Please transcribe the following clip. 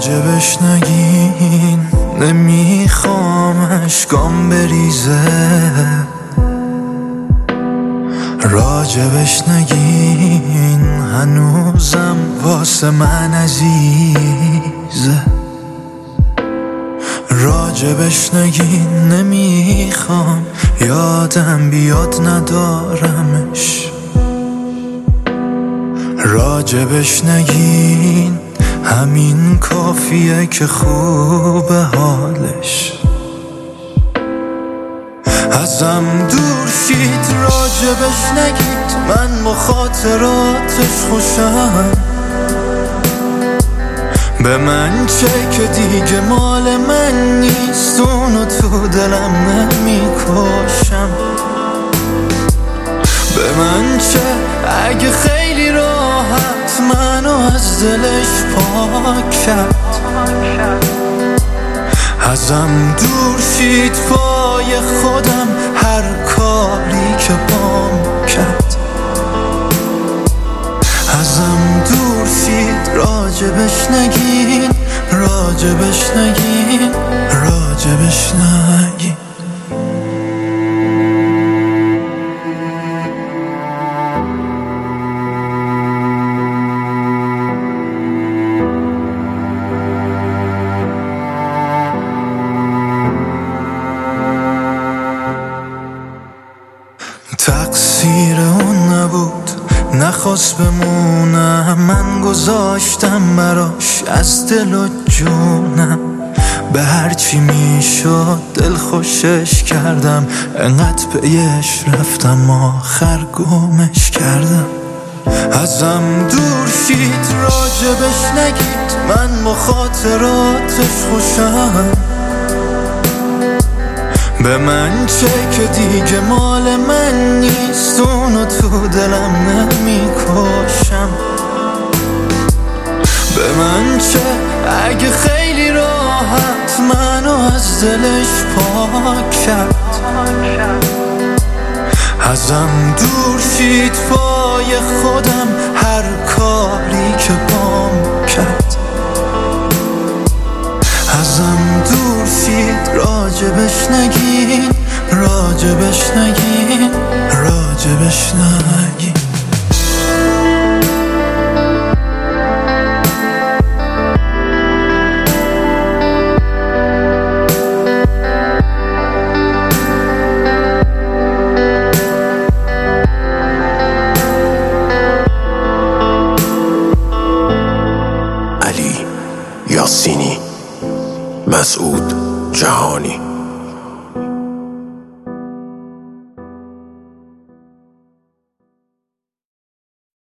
راجبش نگین، نمیخوام اشکام بریزه. راجبش نگین، هنوزم واسه من عزیزه. راجبش نگین، نمیخوام یادم بیاد ندارمش. راجبش نگین، همین کافیه که خوبه حالش. ازم دور شید، راجبش نگید، من با خاطراتش خوشم. به من چه که دیگه مال من نیست، اونو تو دلم نمیکشم. به من چه اگه خیلی راحت منو از دلش پاک کرد. ازم دور شید پای خودم، هر کاری که بام کرد. ازم دور شید، راجبش نگین، راجبش نگین، راجبش نگین. تقصیر اون نبود، نخواست بمونم، من گذاشتم براش از دل و جونم. به هرچی میشد دل خوشش کردم، انقدر پیش رفتم آخر گمش کردم. ازم دور شید، راجبش نگید، من با خاطراتش خوشم. به من چه که دیگه مال من نیست، اونو تو دلم نمیکشم. به من چه اگه خیلی راحت منو از دلش پاک کرد. ازم دور شید پای خودم، هر کاری که بام کرد. ازم دور شید، راجبش نگین، راجبش نگین، راجبش نگین. علی یاسینی، مسعود جهانی.